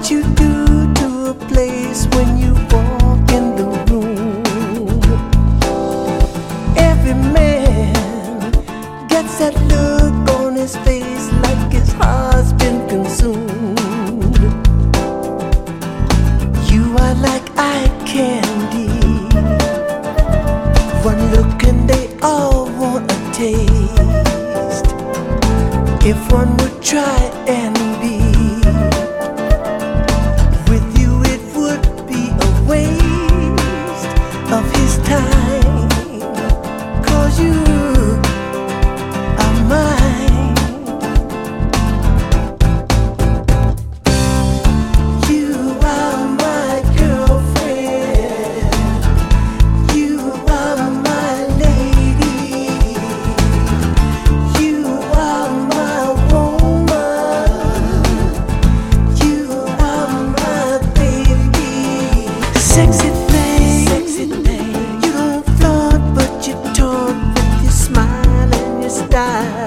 what you do to a place when you walk in the room. Every man gets that look on his face like his heart's been consumed. You are like eye candy. One look and they all want a taste. If one would try and be with you, it would be a waste of his time. 'Cause you are mine. You are my girlfriend. You are my lady. You are my woman. You are my baby. Sexy thing. You don't flaunt, but you talk with your smile and your style.